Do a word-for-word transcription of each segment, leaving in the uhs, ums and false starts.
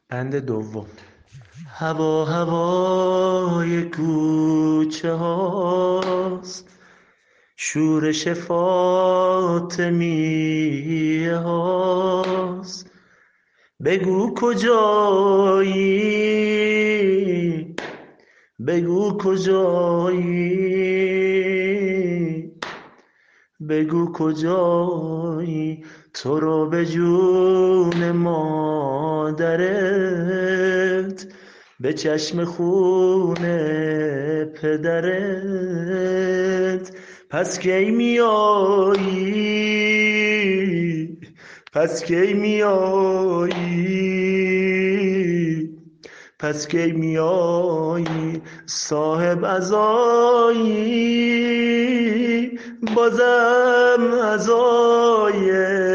بند دوم. هوا هوای کوچه هاست، شورش فاطمیه هاست. بگو کجایی، بگو کجایی، بگو کجایی، تو رو به جون مادرت، به چشم خون پدرت. پس کی میایی، پس کی میایی، پس کی میایی، صاحب عزایی، بازم عزای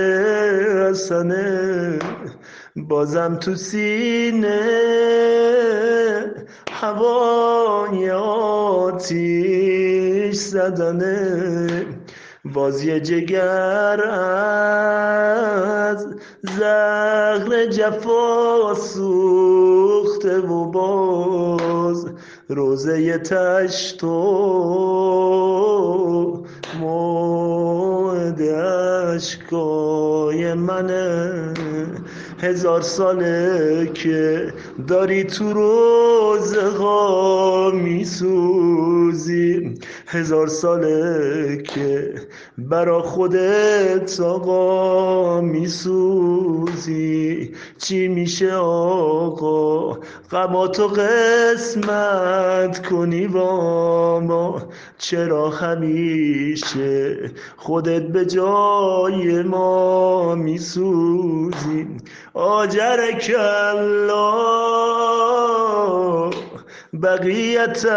حسنه، بازم تو سینه هوای آتیش زدنه. بازی جگر از زهر جفا سوخته و باز روزه تشت و موعد اشکای منه. هزار ساله که داری تو روزه ها میسوزی، هزار ساله که برا خودت آقا میسوزی. چی میشه آقا غماتو قسمت کنی با ما؟ چرا همیشه خودت به جای ما میسوزی؟ آجرک الله بقیت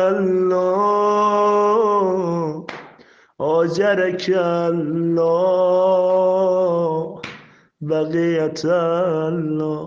الله، آجرک الله بقیت الله.